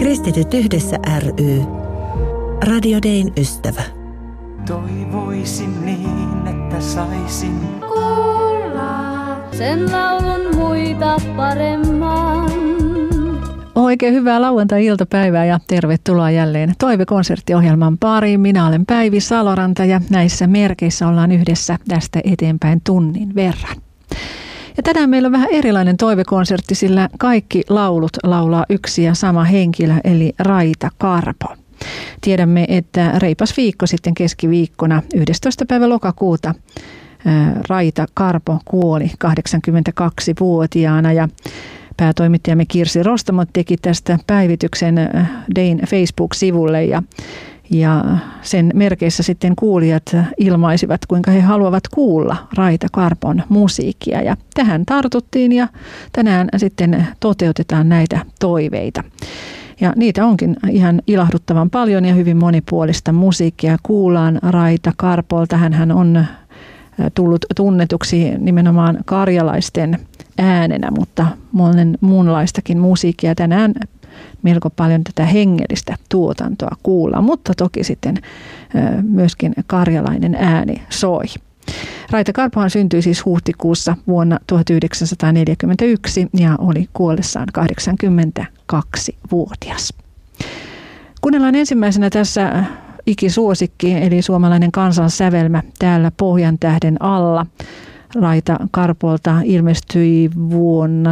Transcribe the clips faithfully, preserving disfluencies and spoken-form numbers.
Kristityt yhdessä ry. Radio Dayn ystävä. Toivoisin niin, että saisin kuulla sen laulun muita paremman. Oikein hyvää lauantai-iltapäivää ja tervetuloa jälleen Toive-konserttiohjelman pariin. Minä olen Päivi Saloranta ja näissä merkeissä ollaan yhdessä tästä eteenpäin tunnin verran. Ja tänään meillä on vähän erilainen toivekonsertti, sillä kaikki laulut laulaa yksi ja sama henkilö, eli Raita Karpo. Tiedämme, että reipas viikko sitten keskiviikkona yhdestoista päivä lokakuuta Raita Karpo kuoli kahdeksankymmentäkaksivuotiaana ja päätoimittajamme Kirsi Rostamo teki tästä päivityksen Dayn Facebook-sivulle ja, ja sen merkeissä sitten kuulijat ilmaisivat, kuinka he haluavat kuulla Raita Karpon musiikkia. Ja tähän tartuttiin ja tänään sitten toteutetaan näitä toiveita. Ja niitä onkin ihan ilahduttavan paljon ja hyvin monipuolista musiikkia. Kuullaan Raita Karpolta. Hänhän on tullut tunnetuksi nimenomaan karjalaisten äänenä, mutta monen muunlaistakin musiikkia. Tänään melko paljon tätä hengellistä tuotantoa kuullaan, mutta toki sitten myöskin karjalainen ääni soi. Raita Karpohan syntyi siis huhtikuussa vuonna tuhatyhdeksänsataaneljäkymmentäyksi ja oli kuollessaan kahdeksankymmentäkaksivuotias. Kuunnellaan ensimmäisenä tässä ikisuosikki, eli suomalainen kansansävelmä täällä Pohjantähden alla. Raita Karpolta ilmestyi vuonna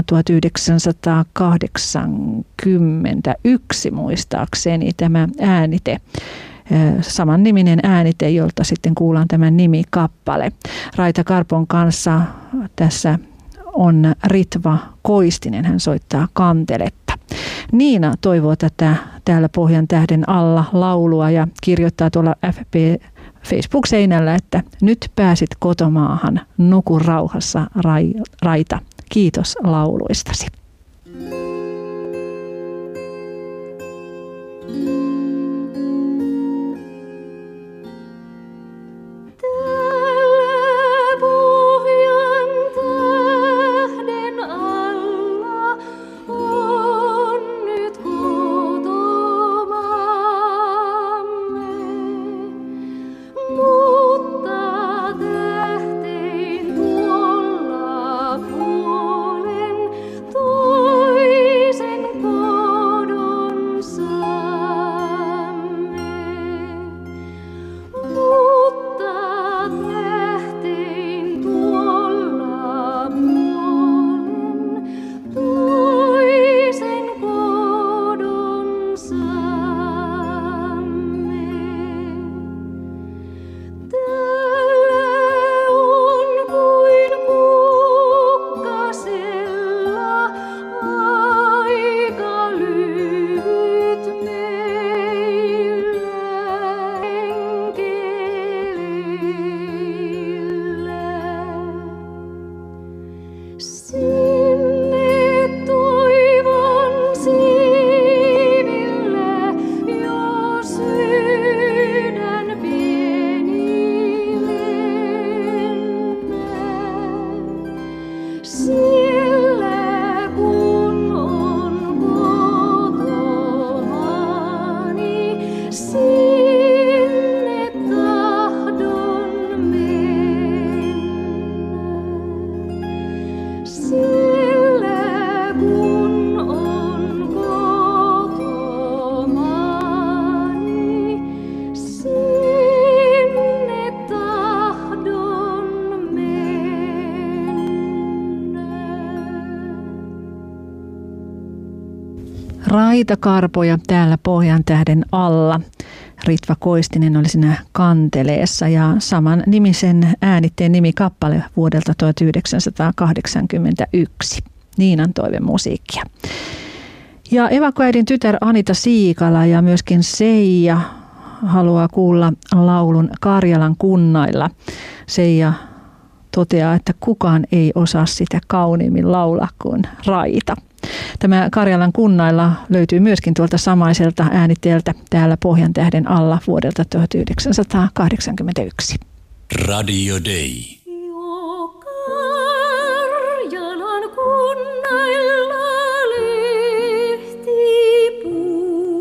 tuhatyhdeksänsataakahdeksankymmentäyksi muistaakseni tämä äänite. Samanniminen äänite, jolta sitten kuullaan tämän nimikappale. Raita Karpon kanssa tässä on Ritva Koistinen, hän soittaa kanteletta. Niina toivoo tätä täällä Pohjantähden alla laulua ja kirjoittaa tuolla F B Facebook-seinällä, että nyt pääsit kotomaahan, nuku rauhassa Raita. Kiitos lauluistasi. Raita Karpo ja täällä Pohjantähden alla. Ritva Koistinen oli siinä kanteleessa ja saman nimisen äänitteen nimikappale vuodelta tuhatyhdeksänsataakahdeksankymmentäyksi. Niinan toivemusiikkia. Ja evakoäidin tytär Anita Siikala ja myöskin Seija haluaa kuulla laulun Karjalan kunnailla. Seija toteaa, että kukaan ei osaa sitä kauniimmin laulaa kuin Raita. Tämä Karjalan kunnailla löytyy myöskin tuolta samaiselta äänitteeltä täällä Pohjantähden alla vuodelta tuhatyhdeksänsataakahdeksankymmentäyksi. Radio Day. Karjalan kunnailla lehti puu.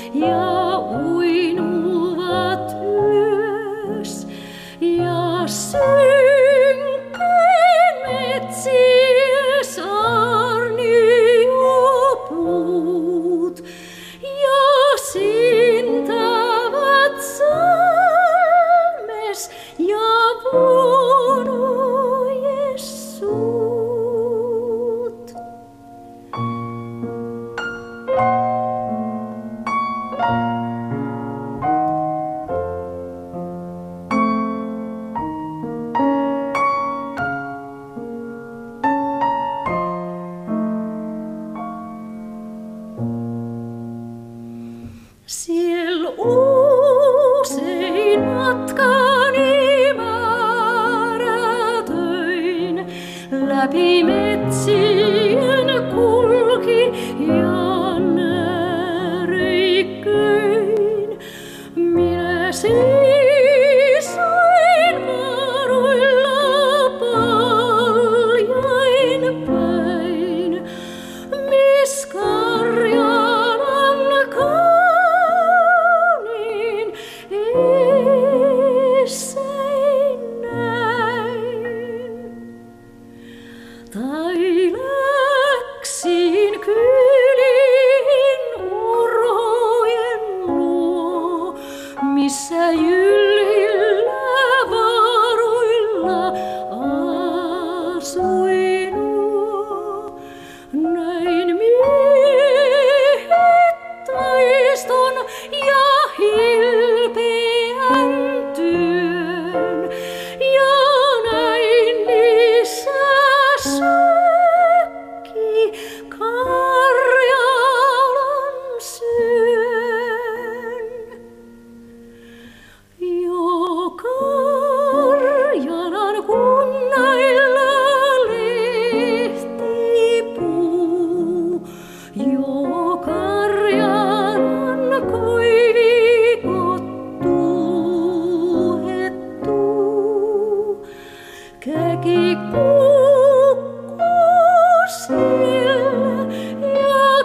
ja uinuvat ylös ja synkkäin metsien saarniopuut ja sintävät salmes ja vuorojes suut. Siel usein matkani määrätöin, läpi metsien kulki ja näreikköin. Minä seisoin maaroilla paljain päin, mis Karjalan kauniin essein näin. Tai läksin kyliin urojen luo, missä jylhillä varoilla asui nuo. Näin miehet taiston ja hilpeän työn, ja näin niissä sökki Karjalan syön. Jo Karjalan kunnailla lehtipuu, jo Karjalan koivikot tuuhettuu. Käki kukkuu siellä ja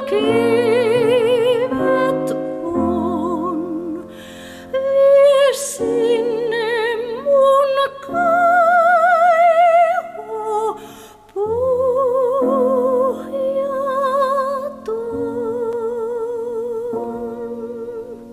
kevät on. Vie sinne mun kaivo pohjaton.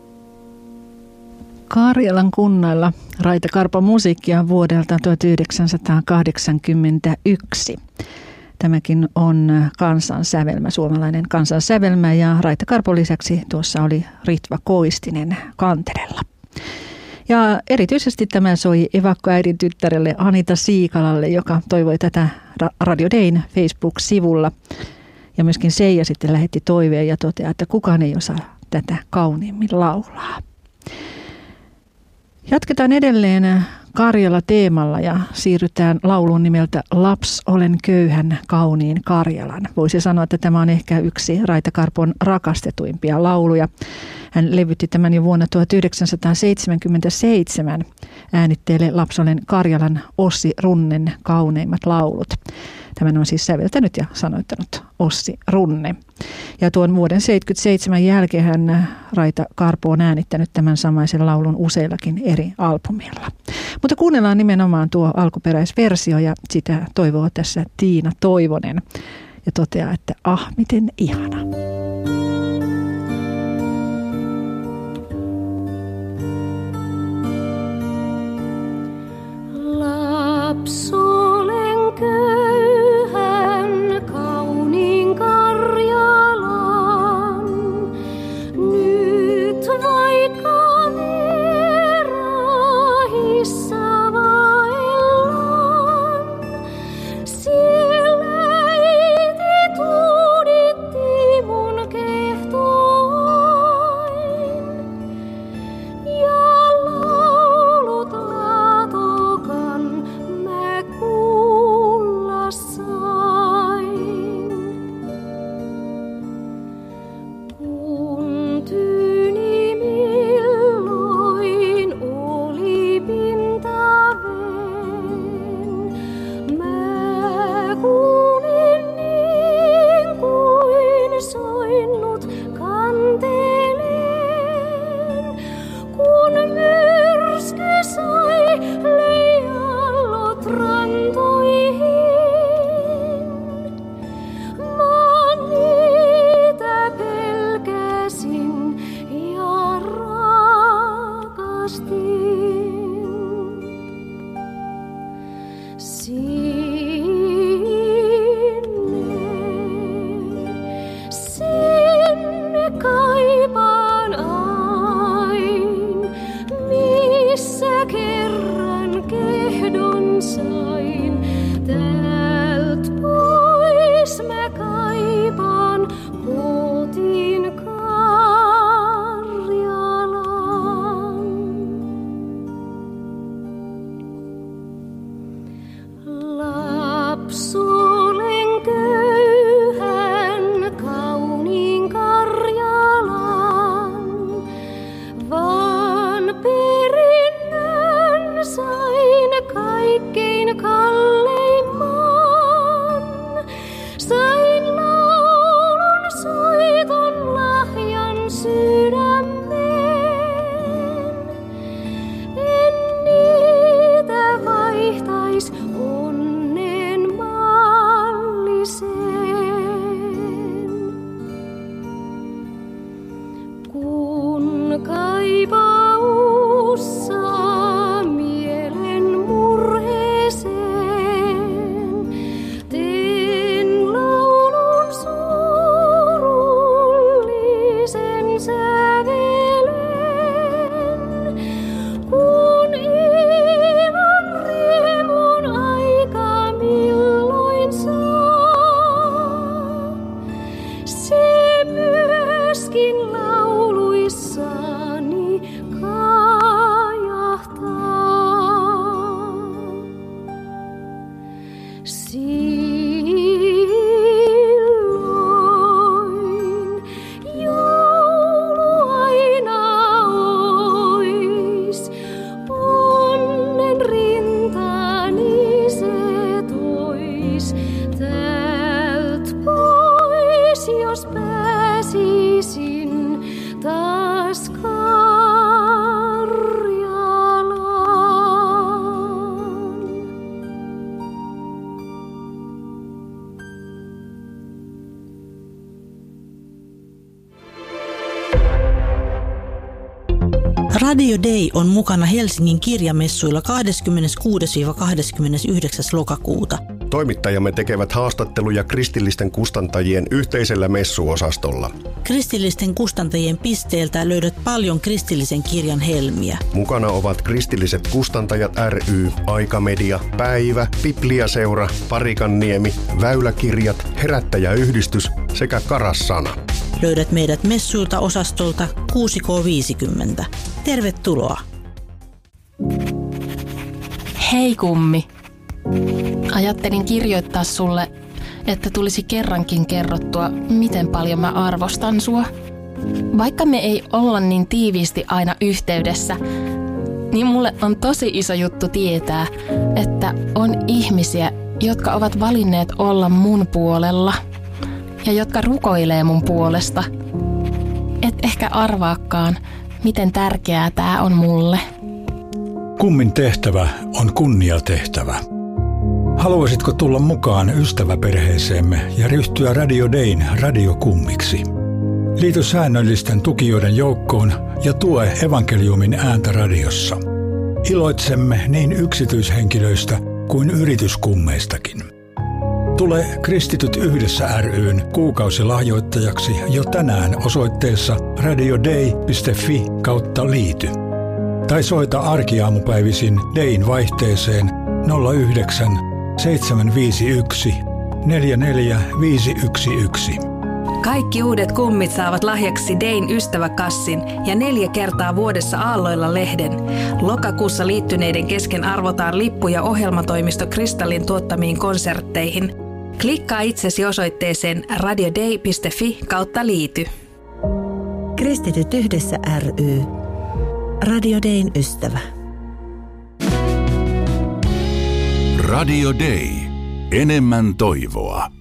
Karjalan kunnalla Raita Karpo musiikkia vuodelta tuhatyhdeksänsataakahdeksankymmentäyksi. Tämäkin on kansansävelmä, suomalainen kansansävelmä, ja Raita Karpon lisäksi tuossa oli Ritva Koistinen kanterella. Ja erityisesti tämä soi evakkoäidin tyttärelle Anita Siikalalle, joka toivoi tätä Radio Dayn Facebook-sivulla. Ja myöskin Seija sitten lähetti toiveen ja toteaa, että kukaan ei osaa tätä kauniimmin laulaa. Jatketaan edelleen Karjala-teemalla ja siirrytään lauluun nimeltä Laps olen köyhän kauniin Karjalan. Voisi sanoa, että tämä on ehkä yksi Raita Karpon rakastetuimpia lauluja. Hän levytti tämän jo vuonna tuhatyhdeksänsataaseitsemänkymmentäseitsemän äänitteelle Laps olen Karjalan Ossi Runnen kauneimmat laulut. Tämän on siis säveltänyt ja sanoittanut Ossi Runne. Ja tuon vuoden seitsemänkymmentäseitsemän jälkeen hän Raita Karpo on äänittänyt tämän samaisen laulun useillakin eri albumilla. Mutta kuunnellaan nimenomaan tuo alkuperäisversio ja sitä toivoo tässä Tiina Toivonen ja toteaa, että ah, miten ihana. Laps olen köyhän kauniin Karjalan, nyt vaikka Merahissa vaellan, siellä äiti tuuditti mun kehtoin, ja laulut laatokan mä kuulla sain. Kun tyyni milloin oli pintaveen, mä kuulin niin kuin soinnut kantelee. taivaussa mielen murheeseen. Teen laulun surullisen sävelen, kun ilon riemun aika milloin saa. Se myöskin lauluissani kajahtaa. Silloin joulu aina ois, onnen rintani se tois. Täältä pois, jos pääsisin taas Karjalaan. Radio Day on mukana Helsingin kirjamessuilla kahdeskymmeneskuudes kahdeskymmenesyhdeksäs lokakuuta. Toimittajamme tekevät haastatteluja kristillisten kustantajien yhteisellä messuosastolla. Kristillisten kustantajien pisteeltä löydät paljon kristillisen kirjan helmiä. Mukana ovat Kristilliset kustantajat ry, Aikamedia, Päivä, Bibliaseura, Parikanniemi, Väyläkirjat, Herättäjäyhdistys sekä Karassana. Löydät meidät messuilta osastolta kuusi K viisikymmentä. Tervetuloa! Hei kummi! Ajattelin kirjoittaa sulle, että tulisi kerrankin kerrottua, miten paljon mä arvostan sua. Vaikka me ei olla niin tiiviisti aina yhteydessä, niin mulle on tosi iso juttu tietää, että on ihmisiä, jotka ovat valinneet olla mun puolella ja jotka rukoilee mun puolesta. Et ehkä arvaakaan, miten tärkeää tää on mulle. Kummin tehtävä on kunniatehtävä. Haluaisitko tulla mukaan ystäväperheeseemme ja ryhtyä Radio Dayn radiokummiksi? Liity säännöllisten tukijoiden joukkoon ja tue evankeliumin ääntä radiossa. Iloitsemme niin yksityishenkilöistä kuin yrityskummeistakin. Tule Kristityt yhdessä ry:n kuukausilahjoittajaksi jo tänään osoitteessa radioday piste fi kautta liity. Tai soita arkiaamupäivisin Dayn vaihteeseen nolla yhdeksän seitsemän viisi yksi neljä neljä viisi yksi yksi. Kaikki uudet kummit saavat lahjaksi Dayn ystäväkassin ja neljä kertaa vuodessa Aalloilla lehden. Lokakuussa liittyneiden kesken arvotaan lippuja ohjelmatoimisto Kristallin tuottamiin konsertteihin. Klikkaa itsesi osoitteeseen radioday piste fi kautta liity. Kristityt yhdessä ry. Radio Dayn ystävä. Radio Day. Enemmän toivoa.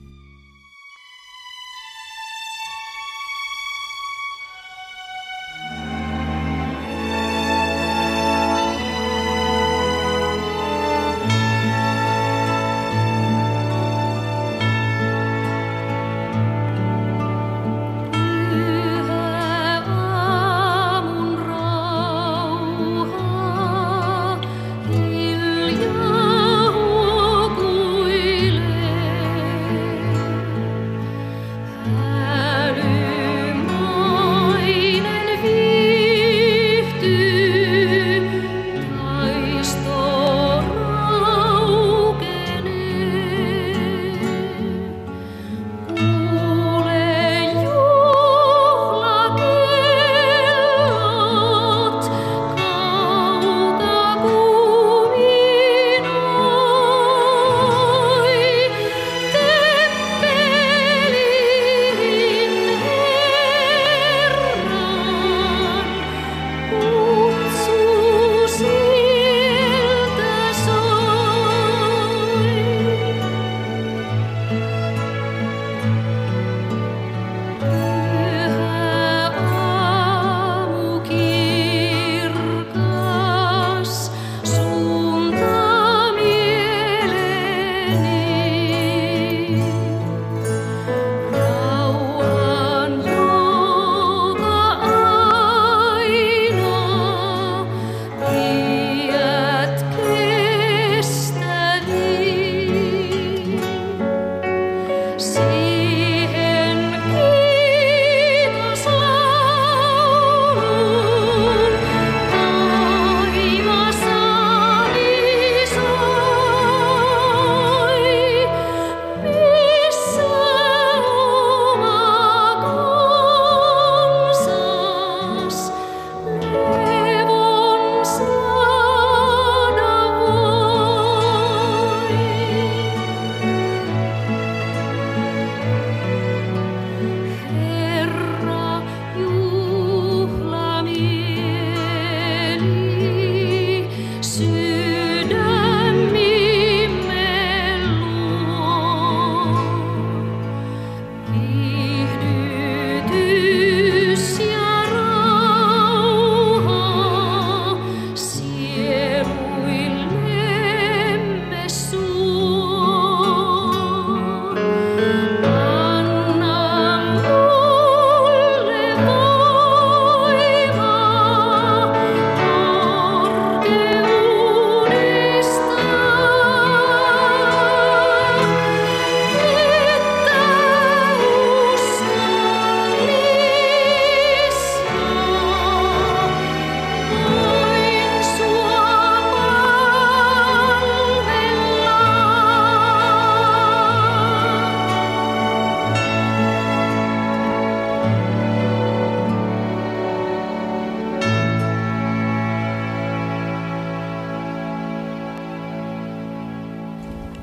Hiljaa hukuilee.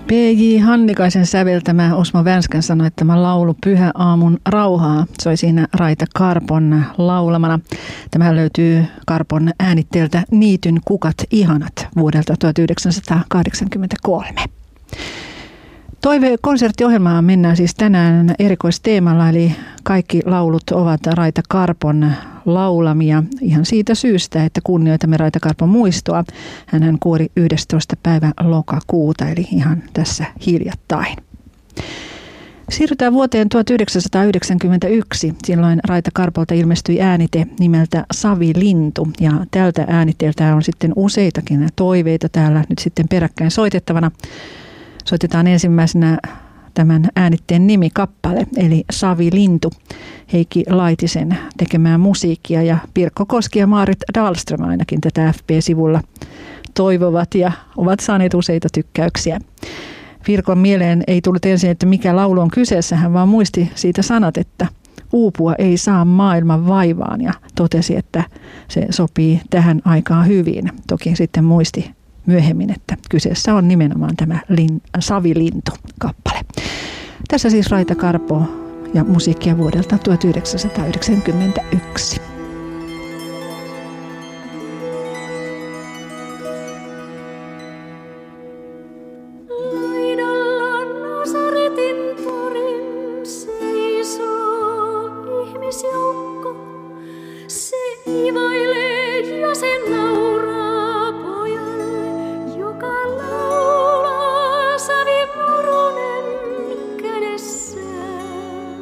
P J Hannikaisen säveltämä Osmo Vänskän sanoi, että tämä laulu Pyhä aamun rauhaa soi siinä Raita Karpon laulamana. Tämä löytyy Karpon äänitteeltä Niityn kukat ihanat vuodelta tuhatyhdeksänsataakahdeksankymmentäkolme. Toive-konserttiohjelmaan mennään siis tänään erikoisteemalla, eli kaikki laulut ovat Raita Karpon laulamia ihan siitä syystä, että kunnioitamme Raita Karpon muistoa. Hänhän kuoli yhdestoista päivä lokakuuta, eli ihan tässä hiljattain. Siirrytään vuoteen tuhatyhdeksänsataayhdeksänkymmentäyksi. Silloin Raita Karpolta ilmestyi äänite nimeltä Savilintu, ja tältä äänitteeltä on sitten useitakin toiveita täällä nyt sitten peräkkäin soitettavana. Soitetaan ensimmäisenä tämän äänitteen nimikappale, eli Savilintu, Heikki Laitisen tekemää musiikkia, ja Pirkko Koski ja Maarit Dahlström ainakin tätä F B-sivulla toivovat ja ovat saaneet useita tykkäyksiä. Pirkon mieleen ei tullut ensin, että mikä laulu on kyseessä, hän vaan muisti siitä sanat, että uupua ei saa maailman vaivaan, ja totesi, että se sopii tähän aikaan hyvin. Toki sitten muisti myöhemmin, että kyseessä on nimenomaan tämä lin, Savilintu-kappale. Tässä siis Raita Karpo ja musiikkia vuodelta tuhatyhdeksänsataayhdeksänkymmentäyksi. Laidalla Nasaretin torin seisoo ihmisjoukko. Se ivailee ja se nauraa pojalle, joka laulaa savimurunen kädessään.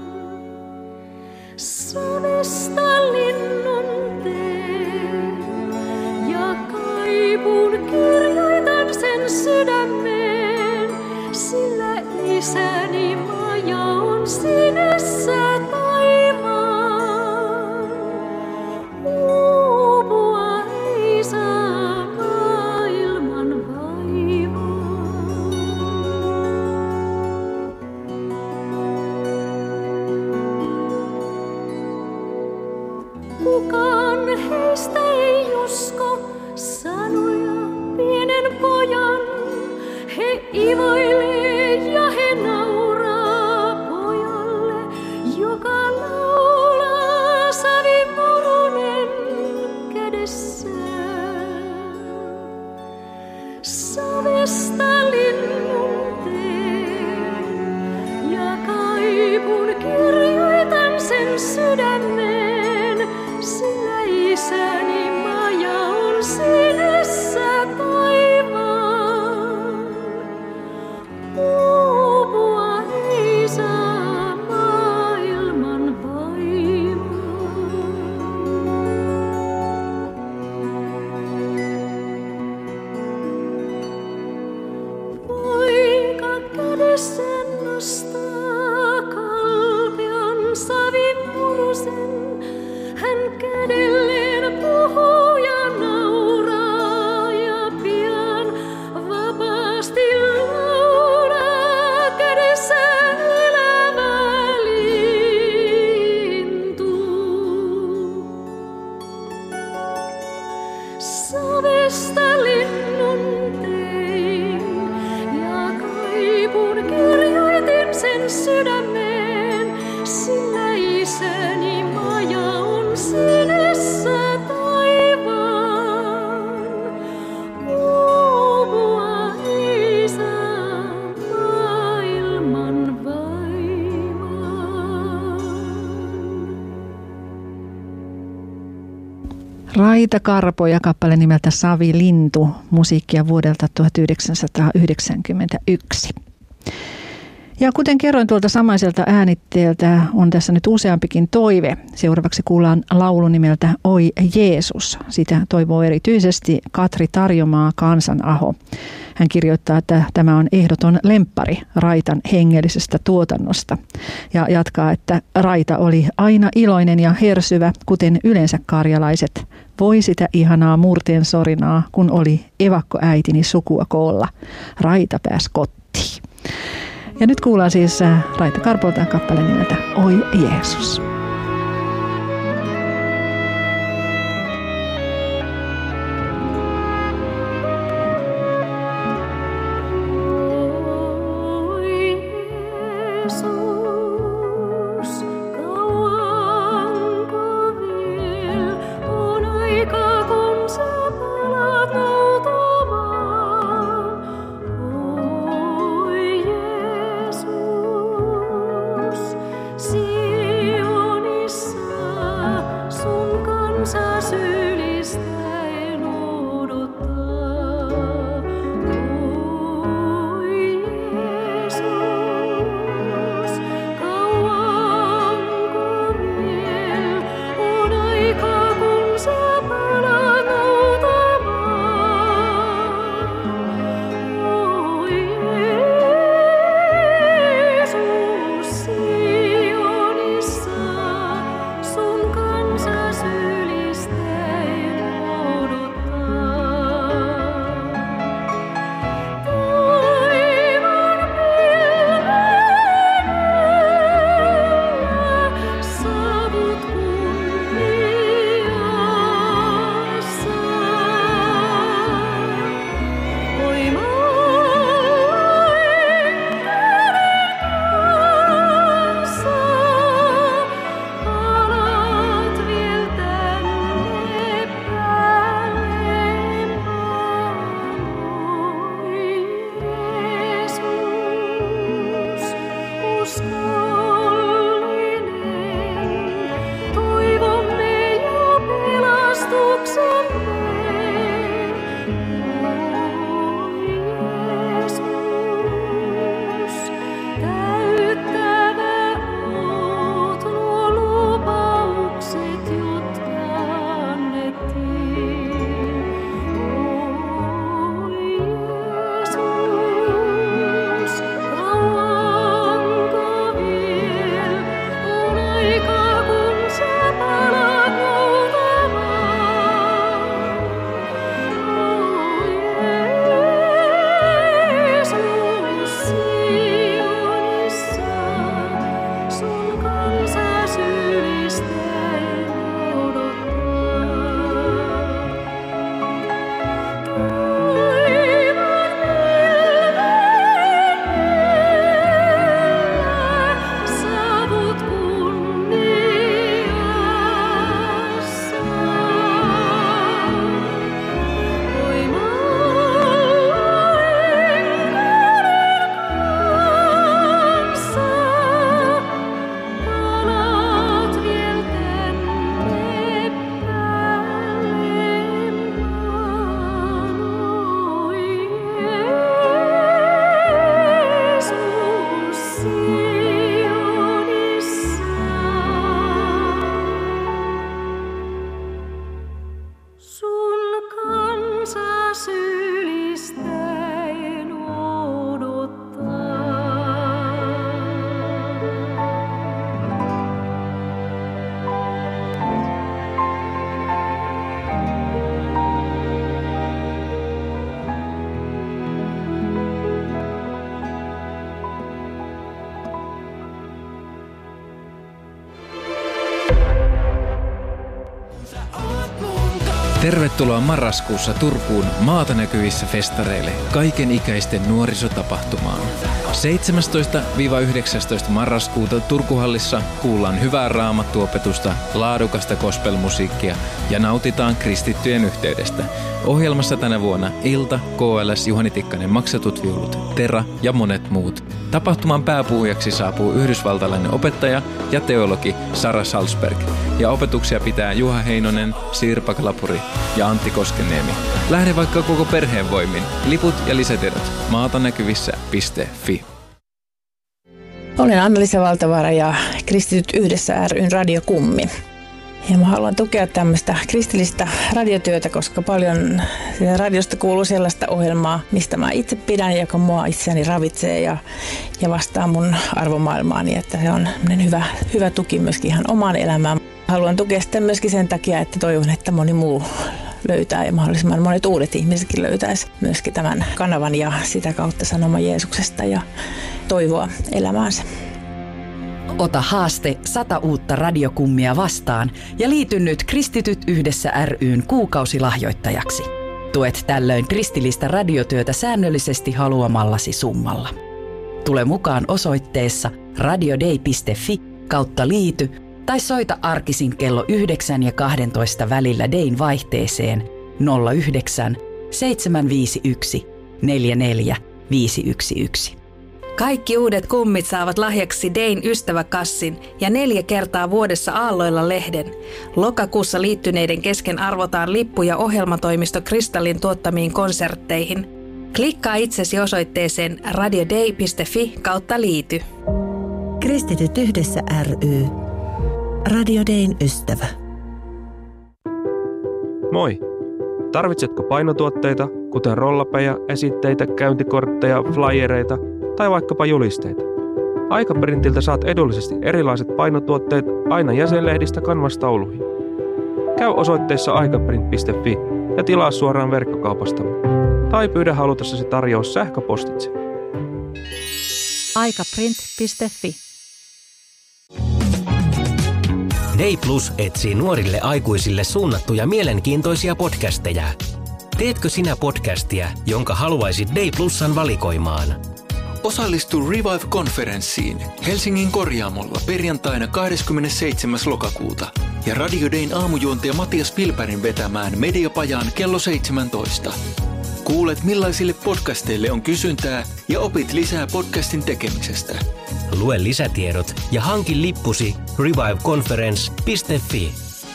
Savesta linnun teen ja kaipuun kirjoitan sen sydämeen, sillä isäni maja on sinessä taivaan. Uupua ei saa maailman vaivaan. Kukaan heistä ei usko sanoja pienen pojan. He ivailee ja he nauraa pojalle, joka laulaa savimurunen kädessään. Savesta linnun teen ja kaipun kirjoitan sen sydämeen, sillä isäni maja on sinessä taivaan. Uupua ei saa maailman vaivaan. Poika kädessään nostaa kalpean savimurusen. Hän kädelleen puhuu ja nauraa ja pian vapaasti laulaa kädessään elävä lintu. Savesta linnun tein ja kaipun kirjoitin sen sydämeen, sillä isäni maja on sinessä taivaan. Uupua ei saa maailman vaivaan. Raita Karpo ja kappale nimeltä Savilintu, musiikkia vuodelta tuhatyhdeksänsataayhdeksänkymmentäyksi. Ja kuten kerroin tuolta samaiselta äänitteeltä, on tässä nyt useampikin toive. Seuraavaksi kuullaan laulu nimeltä Oi Jeesus. Sitä toivoo erityisesti Katri Tarjomaa Kansanaho. Hän kirjoittaa, että tämä on ehdoton lemppari Raitan hengellisestä tuotannosta. Ja jatkaa, että Raita oli aina iloinen ja hersyvä, kuten yleensä karjalaiset. Voi sitä ihanaa murteen sorinaa, kun oli evakkoäitini sukua koolla. Raita pääsi kotiin. Ja nyt kuullaan siis Raita Karpolta kappale nimeltä Oi Jeesus. Oi Tervetuloa marraskuussa Turkuun maata näkyvissä festareille kaiken ikäisten nuorisotapahtumaan. seitsemästoista yhdeksästoista marraskuuta Turkuhallissa kuullaan hyvää raamattuopetusta, laadukasta gospelmusiikkia ja nautitaan kristittyjen yhteydestä. Ohjelmassa tänä vuonna Ilta, K L S, Juhani Tikkanen, Maksatut viulut, Tera ja monet muut. Tapahtuman pääpuhujaksi saapuu yhdysvaltalainen opettaja ja teologi Sara Salzberg. Ja opetuksia pitää Juha Heinonen, Sirpa Kalapuri ja Antti Koskeniemi. Lähde vaikka koko perheen voimin. Liput ja lisätiedot maatanäkyvissä piste fi. Olen Anna-Liisa Valtavaara ja Kristityt yhdessä ry:n radiokummi. Ja mä haluan tukea tämmöistä kristillistä radiotyötä, koska paljon radiosta kuuluu sellaista ohjelmaa, mistä mä itse pidän, joka mua itseäni ravitsee ja, ja vastaa mun arvomaailmaani. Että se on hyvä, hyvä tuki myöskin ihan omaan elämään. Haluan tukea sitä myöskin sen takia, että toivon, että moni muu löytää ja mahdollisimman monet uudet ihmisetkin löytäisi myöskin tämän kanavan ja sitä kautta sanoma Jeesuksesta ja toivoa elämäänsä. Ota haaste sata uutta radiokummia vastaan ja liity nyt Kristityt yhdessä ry:n kuukausilahjoittajaksi. Tuet tällöin kristillistä radiotyötä säännöllisesti haluamallasi summalla. Tule mukaan osoitteessa radiodei piste fi kautta liity tai soita arkisin kello yhdeksän ja kaksitoista välillä Dein vaihteeseen nolla yhdeksän seitsemän viisi yksi neljä neljä viisi yksi yksi. Kaikki uudet kummit saavat lahjaksi Dein ystäväkassin ja neljä kertaa vuodessa aalloilla lehden. Lokakuussa liittyneiden kesken arvotaan lippuja ohjelmatoimisto Kristallin tuottamiin konsertteihin. Klikkaa itsesi osoitteeseen radiodei piste fi kautta liity. Kristityt yhdessä ry. Radio Dein ystävä. Moi! Tarvitsetko painotuotteita, kuten rollapeja, esitteitä, käyntikortteja, flyereita tai vaikkapa julisteita? Aikaprintiltä saat edullisesti erilaiset painotuotteet aina jäsenlehdistä kanvastauluihin. Käy osoitteessa aikaprint piste fi ja tilaa suoraan verkkokaupastamme. Tai pyydä halutessasi tarjous sähköpostitse. aikaprint piste fi. Day Plus etsii nuorille aikuisille suunnattuja mielenkiintoisia podcasteja. Teetkö sinä podcastia, jonka haluaisit Day Plusan valikoimaan? Osallistu Revive-konferenssiin Helsingin Korjaamolla perjantaina kahdeskymmenesseitsemäs lokakuuta ja Radio Dayn aamujuontaja Matias Pilpärin vetämään mediapajaan kello seitsemäntoista. Kuulet, millaisille podcasteille on kysyntää ja opit lisää podcastin tekemisestä. Lue lisätiedot ja hanki lippusi revive conference piste fi.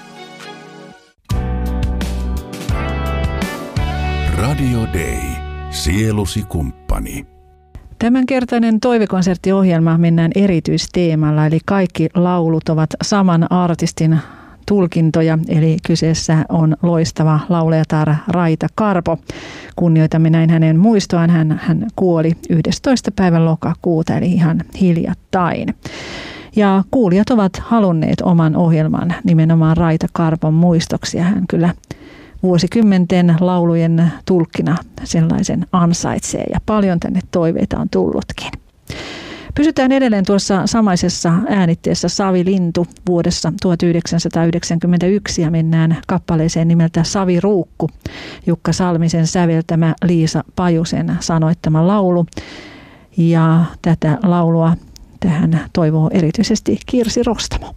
Radio Day. Sielusi kumppani. Tämänkertainen toivekonserttiohjelma mennään erityisteemalla, eli kaikki laulut ovat saman artistin tulkintoja, eli kyseessä on loistava laulajatar Raita Karpo. Kunnioitamme näin hänen muistoaan. Hän, hän kuoli yhdestoista päivän lokakuuta, eli ihan hiljattain. Ja kuulijat ovat halunneet oman ohjelman nimenomaan Raita Karpon muistoksi, ja hän kyllä vuosikymmenten laulujen tulkkina sellaisen ansaitsee, ja paljon tänne toiveita on tullutkin. Pysytään edelleen tuossa samaisessa äänitteessä Savi Lintu vuodessa tuhatyhdeksänsataayhdeksänkymmentäyksi ja mennään kappaleeseen nimeltä Savi Ruukku, Jukka Salmisen säveltämä, Liisa Pajusen sanoittama laulu. Ja tätä laulua tähän toivoo erityisesti Kirsi Rostamo.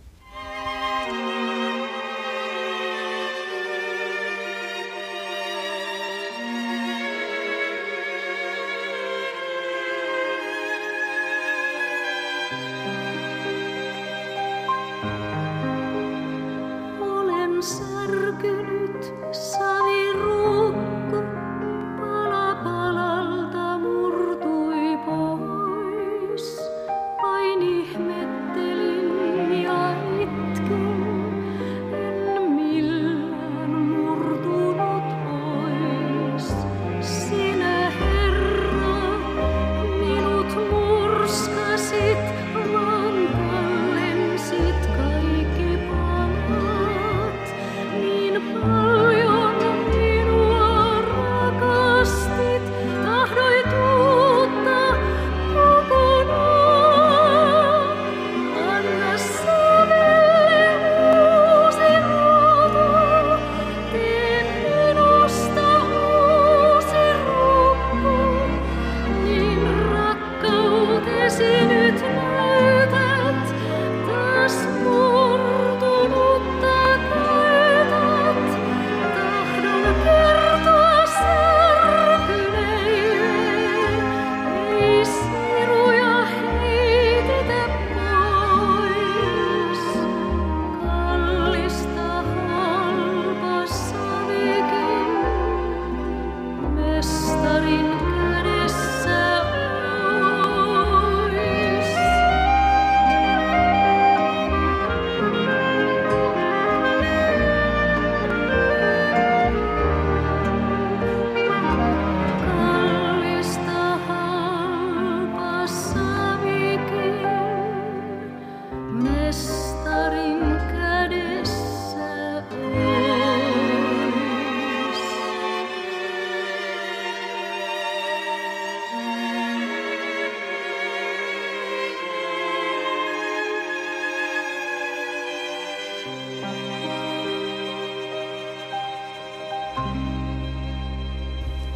Särkynyt saviruukku pala palalta murtui pois. Vain ihmettelin ja itkin, en millään murtunut pois. Sinä, Herra, minut murskasit, vaan kallensit kaikki palat. Niin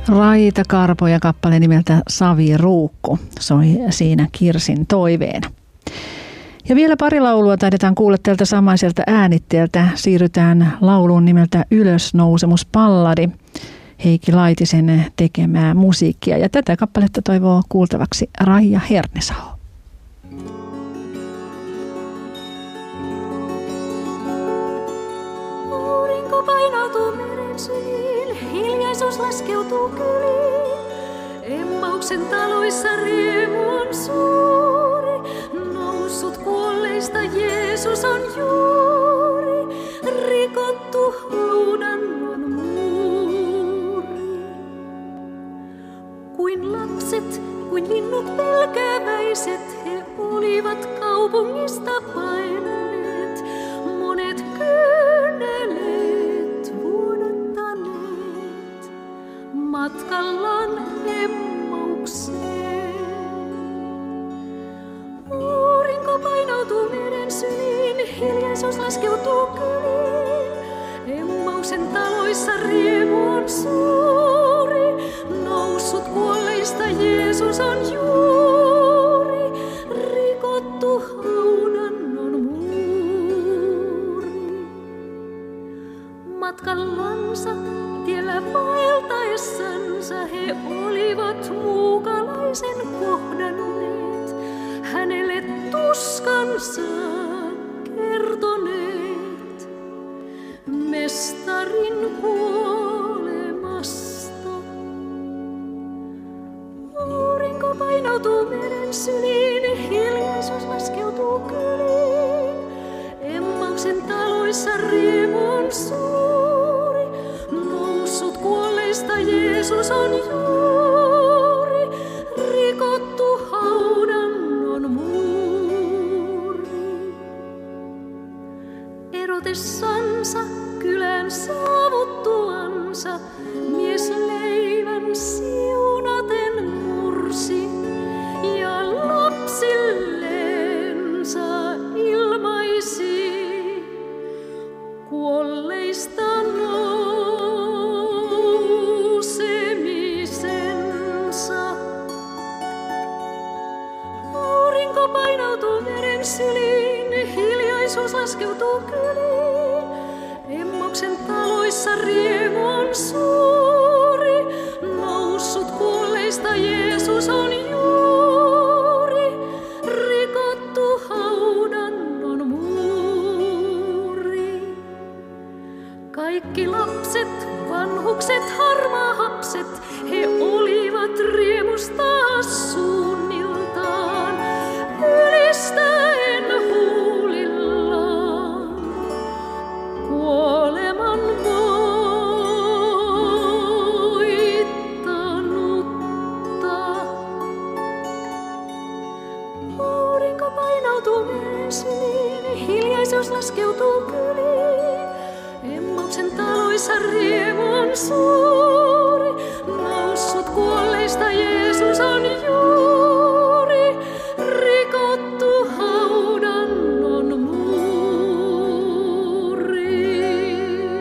Raita Karpo ja kappale nimeltä Saviruukku soi siinä Kirsin toiveena. Ja vielä pari laulua taidetaan kuulla tältä samaiselta äänitteeltä. Siirrytään lauluun nimeltä Ylösnousemuspalladi, Heikki Laitisen tekemää musiikkia. Ja tätä kappaletta toivoo kuultavaksi Raija Hernesaho. Aurinko painautuu meren syliin, hiljaisuus laskeutuu kyliin. Emmauksen taloissa riemu on suuri, noussut kuolleista Jeesus on juuri, rikottu luudannon muuri. Kuin lapset, kuin linnut pelkääväiset, he olivat kaupungista paenneet, monet kyyneleet vuodattaneet matkallaan Emmaukseen. Aurinko painautuu meren syliin, hiljaisuus laskeutuu kyliin. Emmauksen taloissa riemu on suuri, noussut kuolleista Jeesus on juuri, rikottu haudannon muuri. Matkallansa tiellä vaeltaessansa he olivat muukalaisen kohdanneet, hänelle tuskansa kertoneet, mestarin kuolemasta. Aurinko painautuu meren syliin, hiljaisuus laskeutuu kyliin. Emmauksen taloissa riemu on suuri, noussut kuolleista Jeesus on juuri, rikottu haudannon muuri. Erotessansa kylän saavuttuansa, mies leivän siunaten mursi ja lapsilleensa ilmaisi kuolleista nousemisensa. Aurinko painautuu meren syliin, hiljaisuus laskeutuu kyliin. Emmauksen taloissa riemu on suuri, noussut kuolleista Jeesus on juuri, rikottu haudannon muuri. Kaikki lapset, vanhukset, harmaahapset, he olivat riemusta suunniltaan, ylistäen huulillaan kuoleman voittanutta. Aurinko painautuu meren syliin, hiljaisuus laskeutuu kyliin. Emmauksen taloissa riemu on suuri, noussut kuolleista Jeesus on juuri, rikottu haudannon muuri.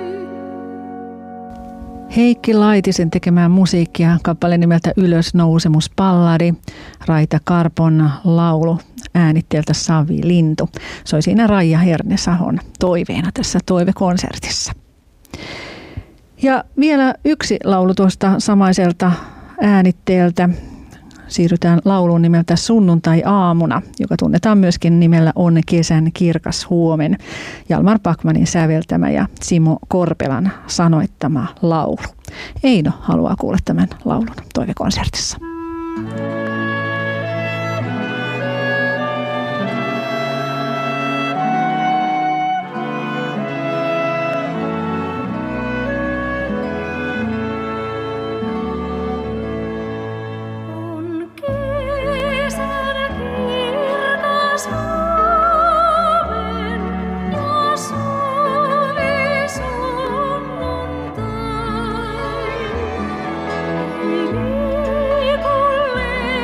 Heikki Laitisen tekemään musiikkia, kappale nimeltä Ylösnousemuspalladi, Raita Karpon laulu äänitteeltä Savi Lintu. Se oli siinä Raija Hernesahon toiveena tässä toivekonsertissa. Ja vielä yksi laulu tuosta samaiselta äänitteeltä. Siirrytään lauluun nimeltä Sunnuntai-aamuna, joka tunnetaan myöskin nimellä On kesän kirkas huomen. Jalmar Backmanin säveltämä ja Simo Korpelan sanoittama laulu. Eino haluaa kuulla tämän laulun toivekonsertissa. Liikulle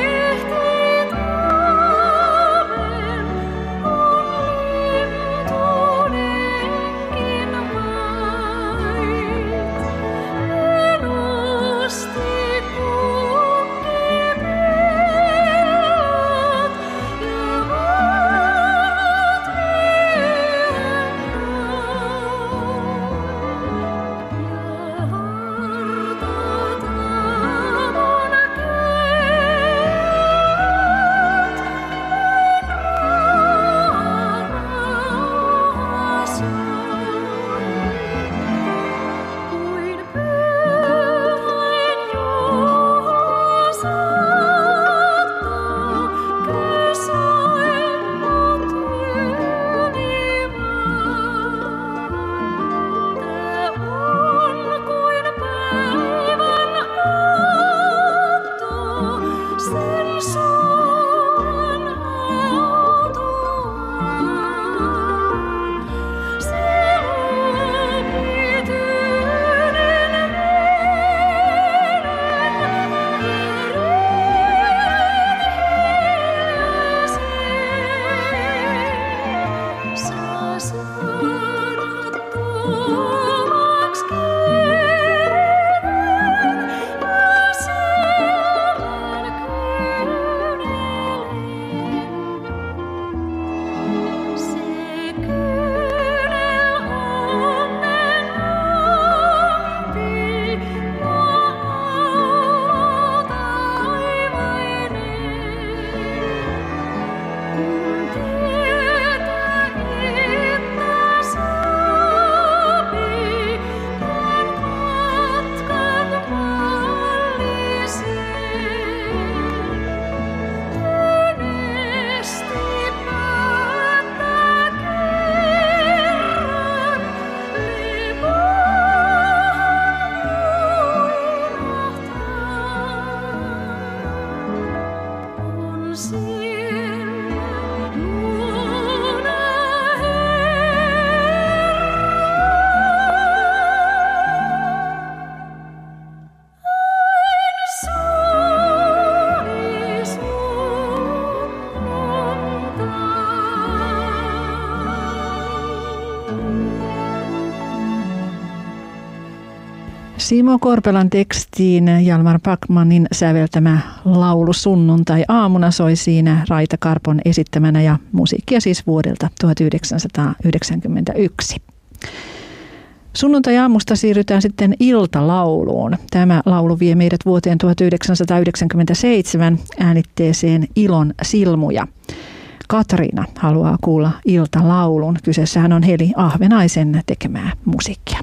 Simo Korpelan tekstiin Jalmar Backmanin säveltämä laulu Sunnuntai-aamuna soi siinä Raita Karpon esittämänä ja musiikkia siis vuodelta tuhatyhdeksänsataayhdeksänkymmentäyksi. Sunnuntai-aamusta siirrytään sitten iltalauluun. Tämä laulu vie meidät vuoteen tuhatyhdeksänsataayhdeksänkymmentäseitsemän äänitteeseen Ilon silmuja. Katriina haluaa kuulla iltalaulun. Kyseessähän on Heli Ahvenaisen tekemää musiikkia.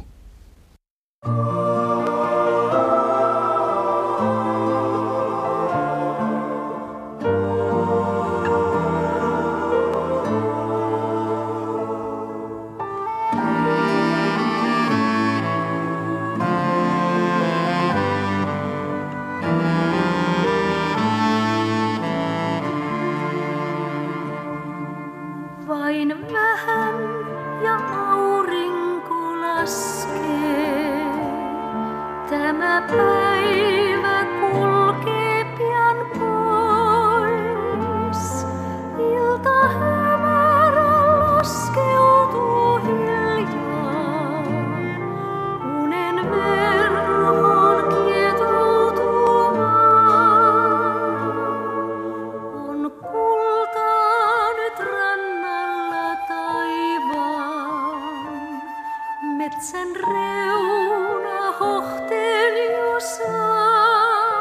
Vain vähän ja aurinko laskee. Tämä päivä kulkee pian pois. Ilta hämärä laskeutuu hiljaa. Unen verhoon kietoutumaan. On kultaa nyt rannalla taivaan. Metsän reuna hohteen jo saa.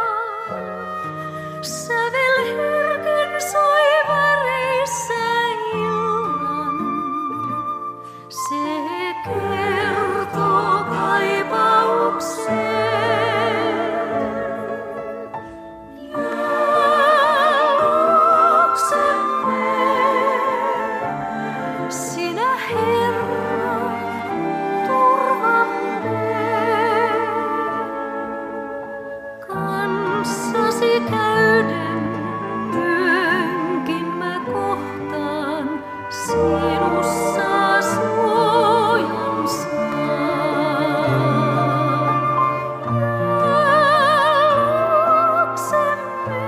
Sävel herkin soi väreissä illan. Se kertoo kaipaukseen. Jaloksemme sinä Herra turvamme. Kanssasi käyden yönkin mä kohtaan, sinussa suojan saan. Jaloksemme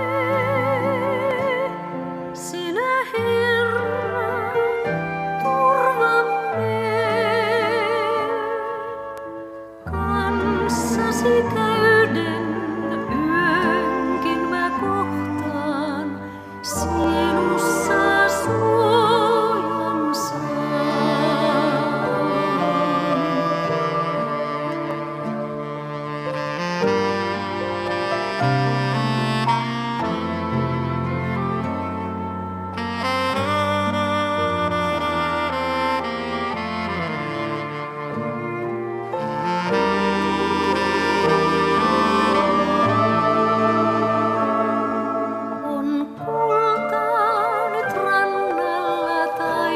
sinä Herra turvamme. Kanssasi käyden yönkin mä kohtaan, sinussa suojan saan. On kultaa nyt rannalla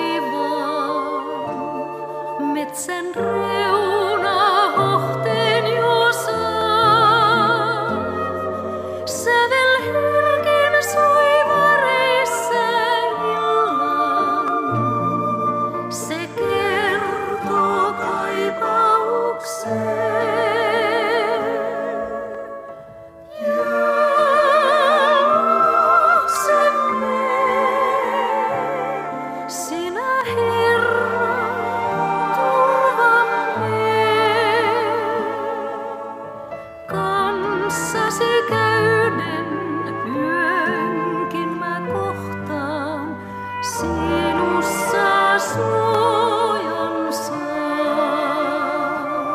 taivaan. Metsän reuna hohteen jo saa. Sävel herkin soi väreissä illan. Se kertoo kaipaukseen. Jaloksemme sinä Herra turvamme. Kanssasi käyden yönkin mä kohtaan, sinussa suojan saan.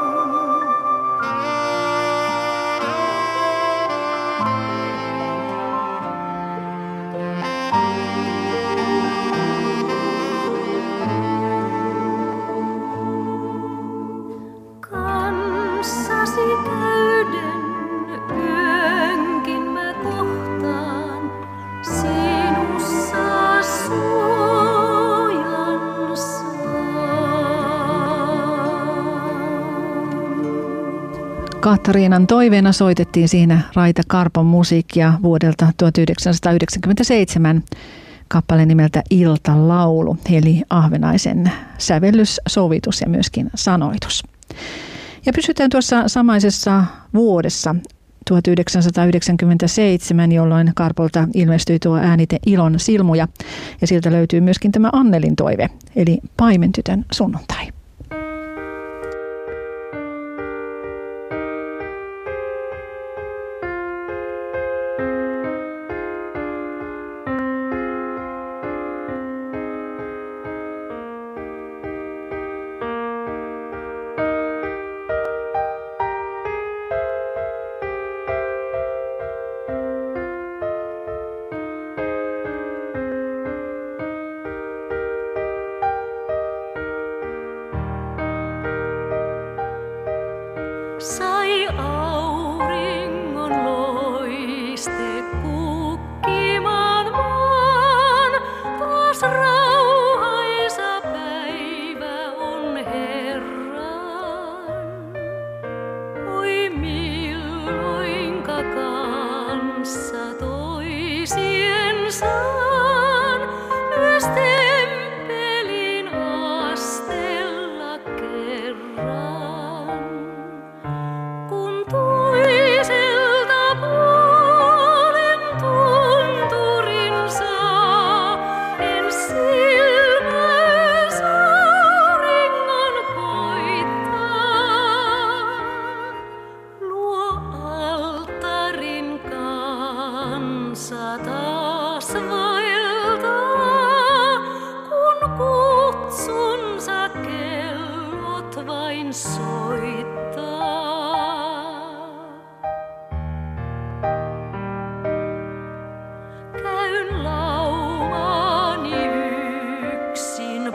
Kanssasi käyden yönkin mä kohtaan, sinussa suojan saan. Katriinan toiveena soitettiin siinä Raita Karpon musiikkia vuodelta tuhatyhdeksänsataayhdeksänkymmentäseitsemän. Kappale nimeltä Iltalaulu, Heli Ahvenaisen sävellys, sovitus ja myöskin sanoitus. Ja pysytään tuossa samaisessa vuodessa tuhatyhdeksänsataayhdeksänkymmentäseitsemän, jolloin Karpolta ilmestyi tuo äänite Ilon silmuja. Ja siltä löytyy myöskin tämä Annelin toive, eli Paimentytön sunnuntai. sai auringon loiste kukkimaan maan. Taas rauhaisa päivä on Herran. Oi milloinka kanssa toisien saan myös temppelin astella kerran. Kun toiselta puolen tunturin saa, en silmäs auringon koittaa. Luo alttarin kansa taas vaeltaa, kun kutsunsa kellot vain soittaa. Käyn laumaani yksin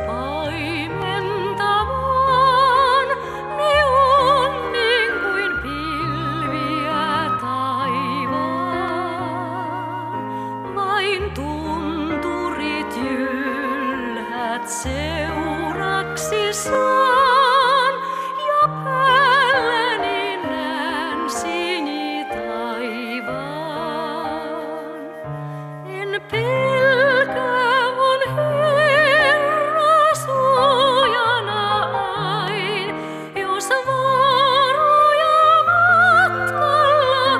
paimentamaan, ne on niin kuin pilviä taivaan. Vain tunturit jylhät seuraksi saan, ja päälläni näen sinitaivaan. En pelkää, on Herra suojana ain, jos vaaroja matkalla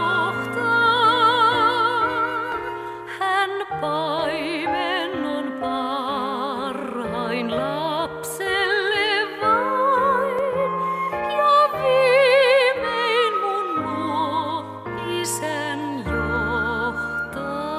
kohtaan. Hän paimen on parhain lapselle vain, ja viimein mun luo isän johtaa.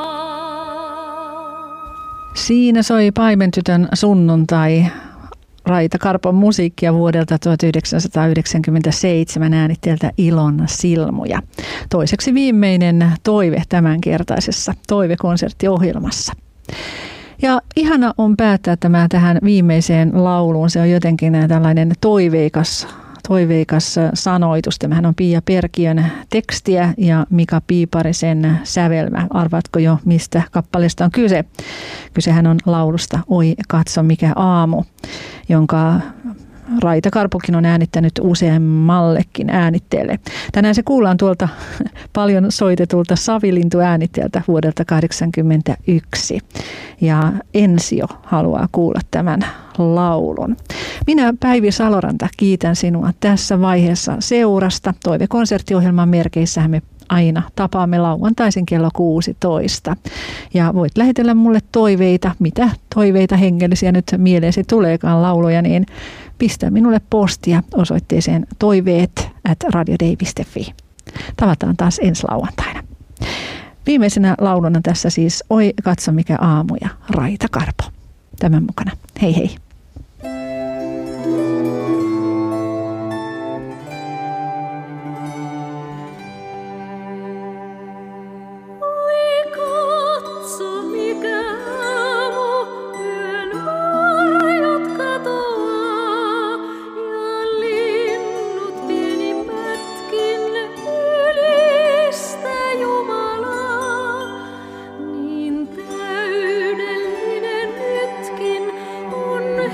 Siinä soi Paimentytön sunnuntai, Raita Karpon musiikkia vuodelta tuhatyhdeksänsataayhdeksänkymmentäseitsemän äänitteeltä Ilon Silmuja. Toiseksi viimeinen toive tämänkertaisessa toivekonserttiohjelmassa. Ja ihana on päättää tämä tähän viimeiseen lauluun. Se on jotenkin tällainen toiveikas, toiveikas sanoitus. Tämähän on Pia Perkiön tekstiä ja Mika Piiparisen sävelmä. Arvaatko jo, mistä kappaleesta on kyse? Kysehän on laulusta Oi katso mikä aamu, jonka Raita Karpokin on äänittänyt useammallekin äänitteelle. Tänään se kuullaan tuolta paljon soitetulta Savilintu-äänitteeltä vuodelta kahdeksankymmentäyksi. Ja Ensio haluaa kuulla tämän laulun. Minä Päivi Saloranta kiitän sinua tässä vaiheessa seurasta. Toivekonserttiohjelman merkeissähän me aina tapaamme lauantaisin kello kuusitoista. Ja voit lähetellä mulle toiveita, mitä toiveita hengellisiä nyt mieleesi tuleekaan lauluja, niin pistä minulle postia osoitteeseen toiveet at radiodei piste fi. Tavataan taas ensi lauantaina. Viimeisenä lauluna tässä siis Oi katso mikä aamu ja Raita Karpo. Tämän mukana. Hei hei. On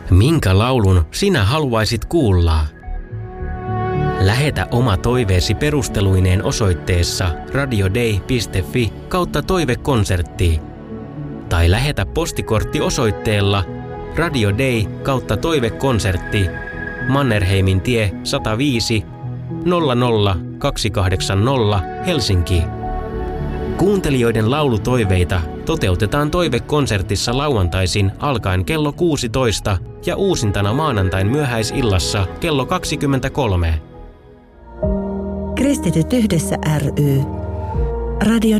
Minkä laulun sinä haluaisit kuulla? Lähetä oma toiveesi perusteluineen osoitteessa radiodei piste fi kautta toivekonsertti. Tai lähetä postikortti osoitteella radiodei kautta toivekonsertti Mannerheimin tie sata viisi nolla nolla kaksi kahdeksan nolla Helsinki. Kuuntelijoiden laulutoiveita toteutetaan toivekonsertissa lauantaisin alkaen kello kuusitoista ja uusintana maanantain myöhäisillassa kello kaksikymmentäkolme. Kristityt yhdessä ry. Radio